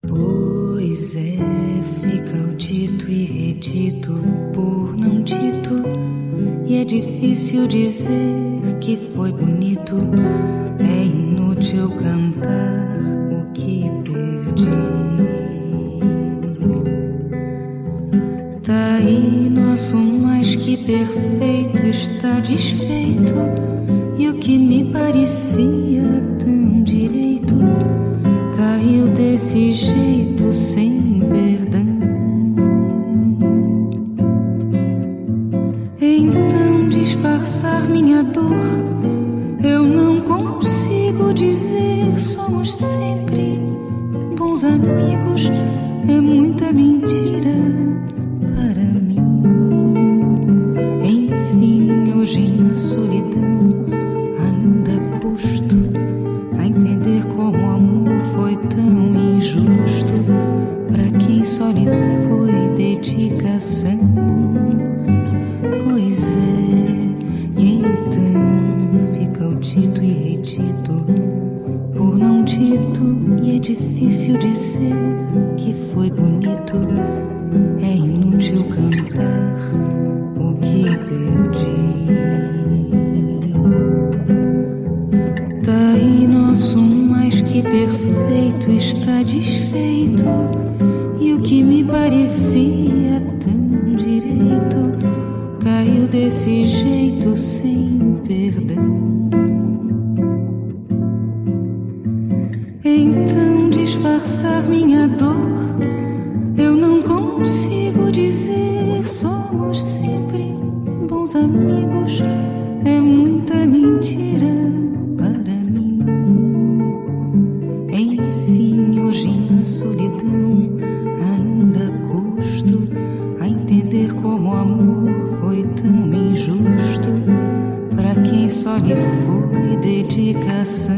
Pois é, fica o dito e redito por não dito, e é difícil dizer que foi bonito. É inútil cantar o que perdi. Tá aí nosso mais que perfeito está desfeito, e o que me parecia tão direito caiu desse jeito sem perdão. Então disfarçar minha dor eu não consigo dizer. Somos sempre bons amigos, é muita mentira para mim. Enfim, hoje na solidão ainda custo a entender como o amor foi tão injusto pra quem só lhe foi dedicação. Pois é, e então fica o dito e redito por não dito, e é difícil dizer que foi bonito. É inútil cantar o que perdi. Tá aí nosso mais que perfeito está desfeito, e o que me parecia tão direito caiu desse jeito sem perdão. Então disfarçar minha dor eu não consigo dizer. Somos sempre bons amigos, é muita mentira para mim. Enfim, hoje na solidão ainda custo a entender como o amor foi tão injusto pra quem só lhe foi dedicação.